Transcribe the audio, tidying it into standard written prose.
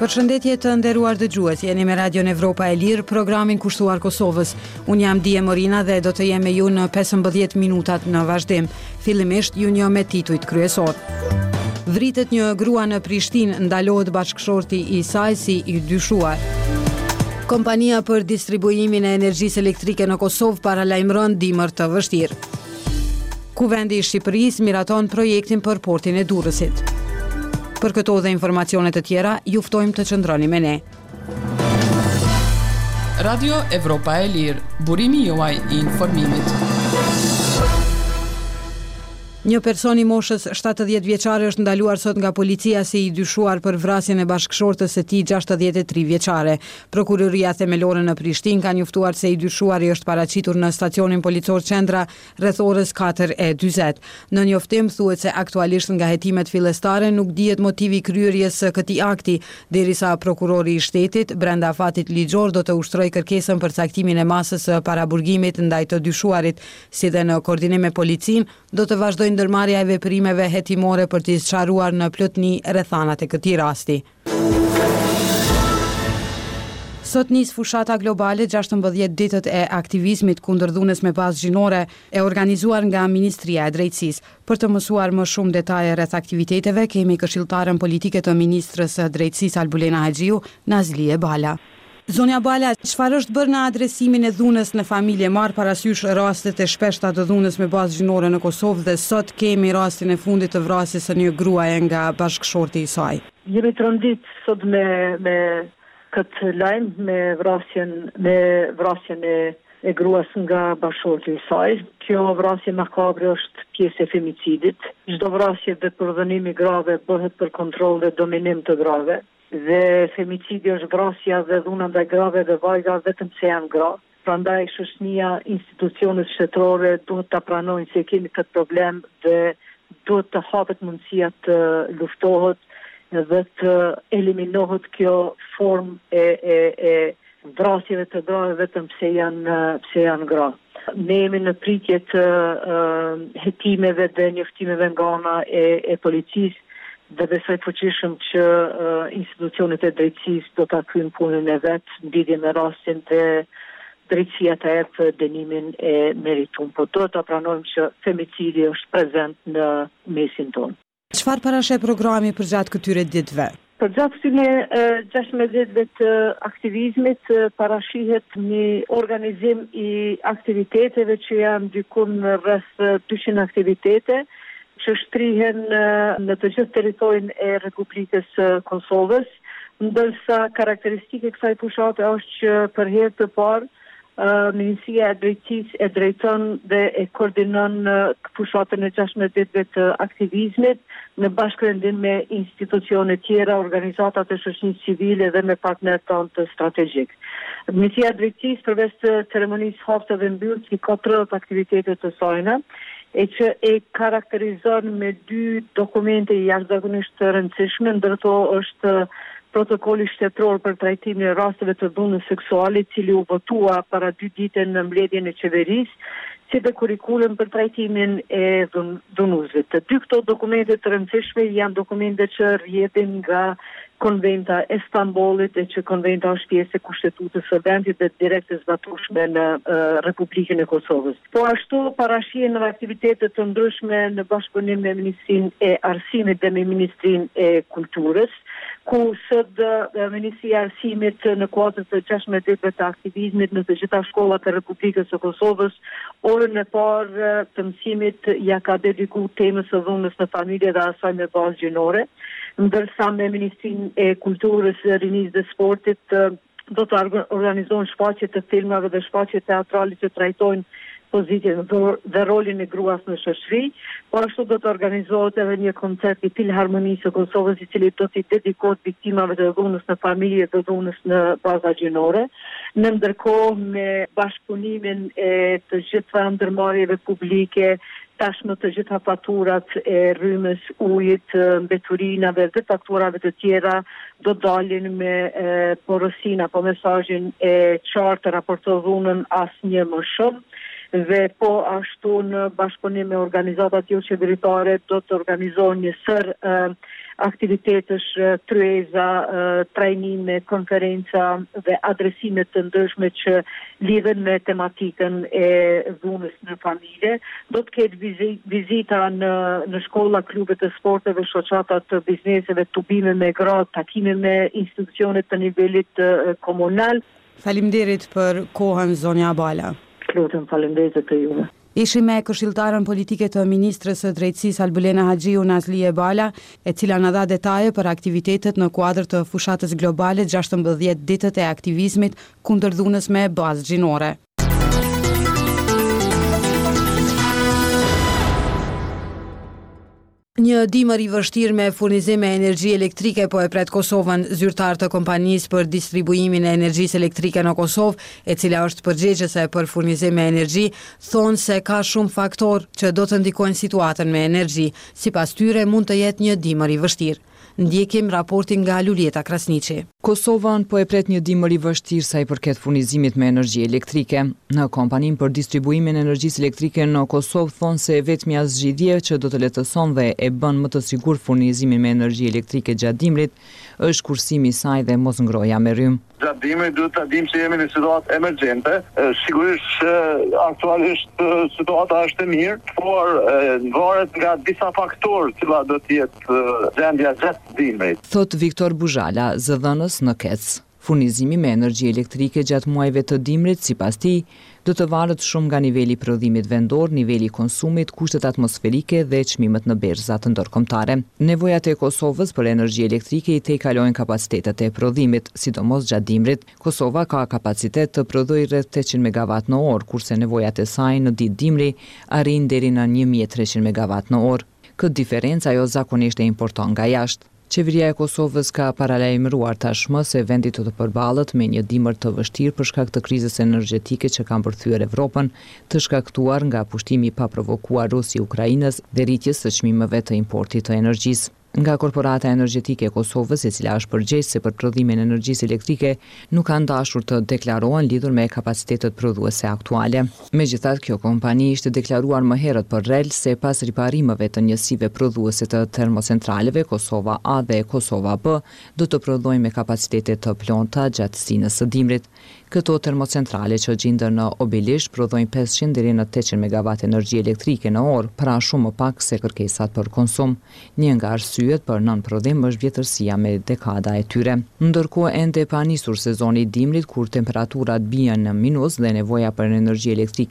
Përshëndetje të nderuar dëgjues, jeni me Radion Evropa e Lirë, programin kushtuar Kosovës. Unë jam Dije Morina dhe do të jem me ju në 15 minutat në vazhdim. Fillimisht ju njoh me titujt kryesor. Vritet një grua në Prishtinë, ndalohet bashkëshorti i saj si i dyshuar. Kompania për distribuimin e energjisë elektrike në Kosovë paralajmëron dimër të vështirë. Kuvendi i Shqipërisë miraton projektin për portin e Durrësit. Për këto dhe informacionet të tjera, ju ftojmë të qëndroni me ne. Radio Evropa e Lirë, burimi juaj i informimit. Një person i moshës 70 vjeçare është ndaluar sot nga policia si i dyshuar për vrasjen e bashkëshortës së tij 63 vjeçare. Prokuroria themelore në Prishtinë ka njoftuar se i dyshuari është paraqitur në stacionin policor Qendra rreth orës 4:40. Në njoftim thuhet se aktualisht nga hetimet fillestare nuk dihet motivi i kryerjes së këtij akti, derisa prokurori i shtetit brenda afatit ligjor do të ushtrojë kërkesën për caktimin e masës së paraburgimit ndaj të dyshuarit, si dhe në koordinim me policinë do të vazhdojnë ndërmarrja e veprimeve hetimore për të sqaruar në plotëni rrethanat e këtij rasti. Sot nis fushata globale 16 ditët e aktivizmit kundër dhunës me bazë gjinore e organizuar nga Ministria e Drejtësisë. Për të mësuar më shumë detaje rreth aktiviteteve, kemi këshilltaren politike të Ministrës së Drejtësisë Albulena Haxhiu, Nazlie Bala. Zonja Bala, çfarë është bërë në adresimin e dhunës në familje, marr parasysh rastet e shpeshta të dhunës me bazë gjinore në Kosovë dhe sot kemi rastin e fundit të vrasjes së një gruaje nga bashkëshorti i saj. Jemi të rëndit sot me këtë lajm, me vrasjen e gruas nga bashkëshorti i saj. Kjo vrasje makabre është pjesë e femicidit. Çdo vrasje dhe përdhënimi grave bëhet për kontroll dhe dominim të grave. Dhe femicidi është vrasja dhe dhuna ndaj grave dhe vajza vetëm se janë gra. Prandaj shoqënia, institucionet shtetërore duhet ta pranojnë se kemi këtë problem dhe duhet të hapet mundësia të luftohet dhe të eliminohet kjo formë e vrasjeve të grave vetëm pse janë gra. Ne jemi në pritje të hetimeve dhe njoftimeve nga ana e policisë dhe besoj fuqishëm që institucionet e drejtësisë do ta kryejnë punën e vet në lidhje me rastin dhe drejtësia të jepë dënimin e merituar. Po do ta pranojmë që femicidi është prezent në mesin tonë. Çfarë parasheh programi përgjatë këtyre ditëve? Përgjatë këtyre 16 ditëve të aktivizmit parashihet një organizim i aktiviteteve që janë dikun rreth 200 aktivitete që shtrihen në të gjithë territorin e Republikës Kosovës, ndërsa karakteristike kësaj fushate është që për herë të parë Ministria e Drejtësisë e drejton dhe e koordinon fushatën e 16 ditëve të aktivizmit në bashkërendim me institucione tjera, organizatat e shoqërisë civile dhe me partnerët tonë të strategjik. Ministria e Drejtësisë përveç të ceremonisë hapëse dhe mbylljes ka 30 aktivitete të saj, e që e karakterizon me 2 dokumente jashtëzakonisht të rëndësishme, ndër to është protokolli shtetëror për trajtimin e rasteve të dhunës seksuale, i cili u votua para 2 ditë në mbledhjen e qeverisë, si dhe kurrikulum për trajtimin e dhunuesve. Të 2 këto dokumente të rëndësishme janë dokumente që rrjedhin nga Konventa e Stambollit, e që konventa është pjesë e Kushtetutës së Vendit dhe direkt e zbatueshme në Republikën e Kosovës. Po ashtu parashihen në aktivitete të ndryshme në bashkëpunim me Ministrinë e Arsimit dhe me Ministrinë e Kulturës, ku sot Ministria e Arsimit në kuadër të 16 ditëve të aktivizmit në të gjitha shkollat e Republikës së Kosovës, orën e parë të mësimit ja ka dedikuar temës së dhunës në familje dhe asaj me bazë gjinore, ndërsa me Ministrinë e Kulturës, Rinisë dhe Sportit do të organizohen shfaqje të filmave dhe shfaqje teatrale që trajtojnë pozitjen dhe rolin e gruas në shoqëri. Po ashtu do të organizohet edhe një koncert i Filharmonisë së Kosovës, i cili do t'i dedikohet viktimave të dhunës në familje dhe dhunës në baza gjinore. Në ndërkohë me bashkëpunimin e të gjitha ndërmarrjeve publike, tashmë të gjitha faturat e rrymës, ujit, mbeturinave dhe fakturave të tjera do dalin me porosin apo mesazhin e qartë raporto dhunën asnjë më shumë. dhe po ashtu në bashkëpunim me organizatat jo qeveritare do të organizohen një sër aktivitetesh, tryeza, trajnime, konferenca dhe adresime të ndryshme që lidhen me tematikën e dhunës në familje. Do të ketë vizita në shkolla, klubet e sporteve, shoqata të bizneseve, tubime me gratë, takime me institucionet të nivelit komunal. Faleminderit për kohën, zonja Abala. Lutem, faleminderit të juve. Ishim me këshilltarën politike të ministrës së drejtësisë Albulena Haxhiu Nazlie Bala, e cila na dha detaje për aktivitetet në kuadër të fushatës globale 16 ditët e aktivizmit kundër dhunës me bazë gjinore. Një dimër i vështirë me furnizim me energji elektrike po e pret Kosovën. Zyrtar të kompanisë për distribuimin e energjisë elektrike në Kosovë, e cila është përgjegjëse për furnizim me energji, thonë se ka shumë faktorë që do të ndikojnë situatën me energji. Sipas tyre mund të jetë një dimër i vështirë. Ndjekim raportin nga Lulieta Krasniqi. Kosovën po e pret një dimër i vështirë sa i përket furnizimit me energji elektrike. Në kompaninë për distribuimin e energjisë elektrike në Kosovë thonë se vetmja zgjidhje që do të lehtëson dhe e bën më të sigurt furnizimin me energji elektrike gjatë dimrit është kursimi i saj dhe mos ngroja me rrym. Gjatë dimrit duhet ta dimë se jemi në situatë emergjente. Sigurisht që aktualisht situata është e mirë, por varet nga disa faktorë që do të jetë gjendja gjatë dimrit. Thot Viktor Buzhala, zëdhënës në KEC. Furnizimi me energji elektrike gjatë muajve të dimrit, sipas tij, do të varet shumë nga niveli i prodhimit vendor, niveli i konsumit, kushtet atmosferike dhe çmimet në berzat ndërkombëtare. Nevojat e Kosovës për energji elektrike i tejkalojnë kapacitetet e prodhimit, sidomos gjatë dimrit. Kosova ka kapacitet të prodhojë rreth 800 megawatt në orë, kurse nevojat e saj në ditë dimri arrin deri në 1300 megawatt në orë. Këtë diferencë ajo zakonisht e importon nga jashtë. Qeveria e Kosovës ka paralajmëruar tashmë se vendi do të përballet me një dimër të vështirë për shkak të krizës energjetike që ka mbërthyer Evropën, të shkaktuar nga pushtimi i paprovokuar Rusi-Ukrainës dhe rritjes së çmimeve të importit të energjisë. Nga Korporata Energjetike e Kosovës, e cila është përgjegjëse për prodhimin e energjisë elektrike, nuk kanë dashur të deklarohen lidhur me kapacitetet prodhuese aktuale. Megjithatë, kjo kompani ishte deklaruar më herët për rel se pas riparimeve të njësive prodhuese të termocentraleve Kosova A dhe Kosova B do të prodhojnë me kapacitete të plonta gjatë stinës së dimrit. Këto termocentrale që gjenden në Obilish prodhojnë 500 deri në 800 megawatt energji elektrike në orë, pra shumë më pak se kërkesat për konsum. Një nga arsyet për nënprodhim është vjetërsia me dekada e tyre. Ndërkohë ende pa nisur sezoni i dimrit kur temperaturat bien në minus dhe nevoja për energji elektrike